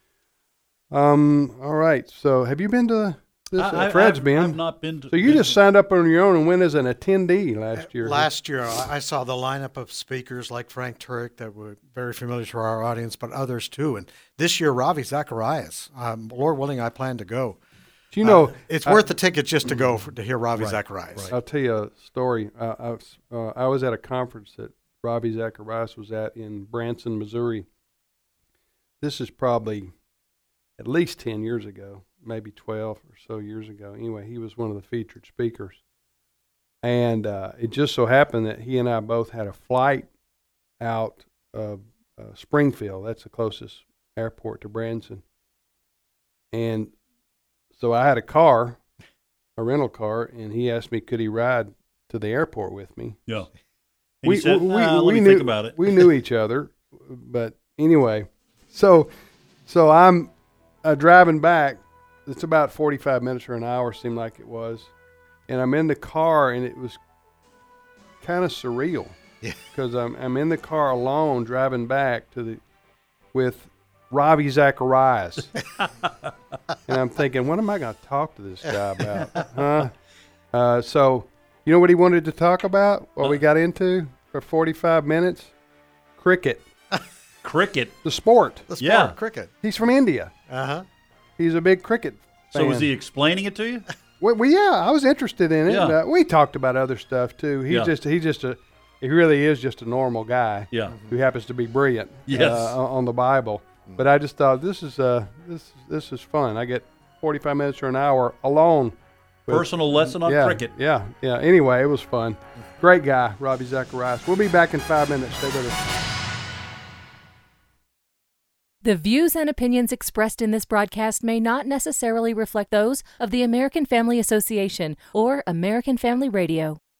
Um. All right. So, have you been to this? I, uh, Fred's I've, been. I've not been to. So you just signed up on your own and went as an attendee last year. Last year, I saw the lineup of speakers like Frank Turek that were very familiar to our audience, but others too. And this year, Ravi Zacharias. Um, Lord willing, I plan to go. Do you know, uh, it's I, worth the ticket just to go for, to hear Ravi right, Zacharias. Right. I'll tell you a story. Uh, I, was, uh, I was at a conference that Ravi Zacharias was at in Branson, Missouri. This is probably at least ten years ago, maybe twelve or so years ago. Anyway, he was one of the featured speakers. And uh, it just so happened that he and I both had a flight out of uh, Springfield. That's the closest airport to Branson. And so I had a car, a rental car, and he asked me could he ride to the airport with me. Yeah. And we said, we, nah, we, let we me knew think about it. we knew each other, but anyway, so so I'm uh, driving back. It's about forty-five minutes or an hour, seemed like it was, and I'm in the car, and it was kind of surreal. Yeah. Because I'm I'm in the car alone driving back to the with Ravi Zacharias, and I'm thinking, what am I going to talk to this guy about? Huh? Uh, so. You know what he wanted to talk about? What we got into for forty-five minutes? Cricket. Cricket. The sport. The sport, yeah. cricket. He's from India. Uh-huh. He's a big cricket fan. So was he explaining it to you? Well, well yeah, I was interested in it. Yeah. And, uh, we talked about other stuff too. He's yeah. just he's just a he really is just a normal guy. Yeah. Who happens to be brilliant. Yes. Uh, on the Bible. But I just thought this is uh this this is fun. I get forty-five minutes or an hour alone. With, Personal lesson on yeah, cricket. Yeah, yeah. Anyway, it was fun. Great guy, Ravi Zacharias. We'll be back in five minutes. Stay with us. The views and opinions expressed in this broadcast may not necessarily reflect those of the American Family Association or American Family Radio.